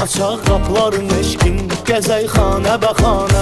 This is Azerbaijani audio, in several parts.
Açaq qapıların eşkin, gəzək xanə bəxanə.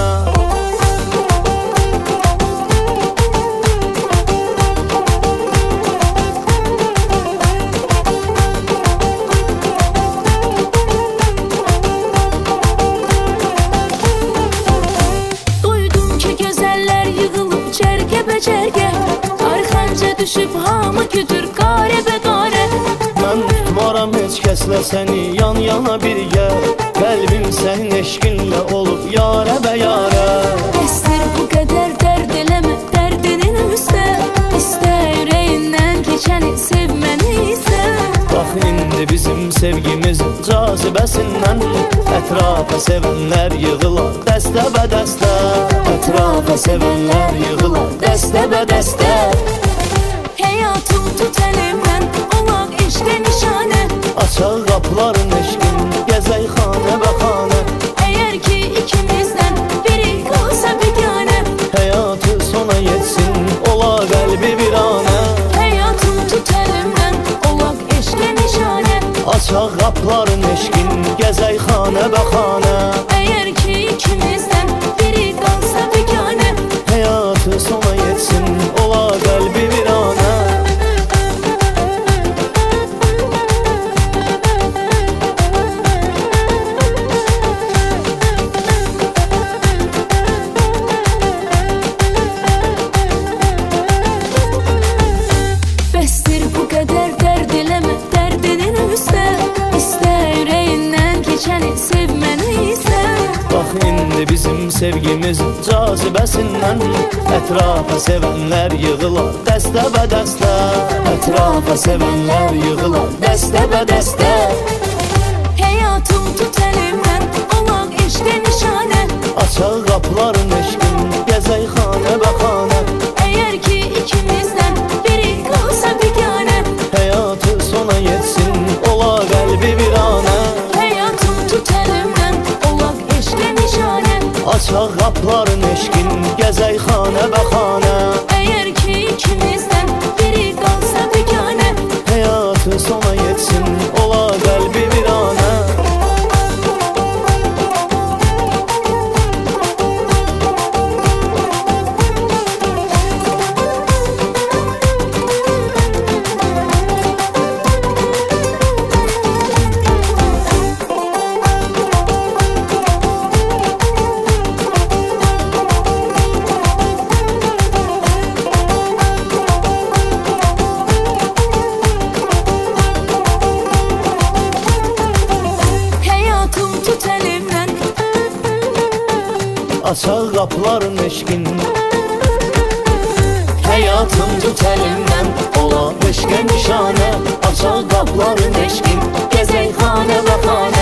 Duydum ki gözəllər yığılıb cərgə-bəcərgə, arxanca düşüb hamı güdür qarə-bəqarə. Mən tutmaram heç kəslə səni yan-yana birgə, qəlbim sənin eşqinlə olub yarə bə yarə. Bəsdir bu qədər dərd eləmə dərdinin üstə, İstə ürəyindən keçəni sevməni isə. Bax indi bizim sevgimiz cazibəsindən, ətrafa sevənlər yığılar dəstə bə dəstə. Ətrafa sevənlər yığılar dəstə bə dəstə. Həyatım tut əlimdən, olaq eşqə nişanə. Açaq qapıların eşqin, gəzək xanə bəxanə. Əgər ki ikimizdən biri qalsa biganə, Həyatı sona yetsin, ola qəlbi viranə. həyatım tut əlimdən, olaq eşqə nişanə. Açaq qapıların eşqin, gəzək xanə bəxanə. Əgər ki ikimizdən biri qalsa biganə, Həyatı sona yetsin, ola qəlbi viranə. bəsdir bu qədər dərd eləmə dərdinin üstə, İstə ürəyindən keçəni sevməni isə. Bax indi bizim sevgimiz cazibəsindən, ətrafa sevənlər yığılar dəstə bə dəstə. Ətrafa sevənlər yığılar dəstə bə dəstə. Həyatım tut əlimdən, olaq eşqə nişanə. Açaq qapıların eşqin, gəzək xanə bəxanə. Əgər ki ikimizdən biri qalsa biganə, Həyatı sona yetsin, ola qəlbi viranə. həyatım tut əlimdən, olaq eşqə nişanə. Açaq qapıların eşqin, gəzək xanə bəxanə. Əgər ki ikimizdən biri qalsa biganə, Həyatı sona yetsin, ola qəlbi viranə. həyatım tut əlimdən, Açaq qapıların eşqin, həyatım tut əlimdən, ola eşqə nişanə. Açaq qapıların eşqin, gəzək xanə bəxanə.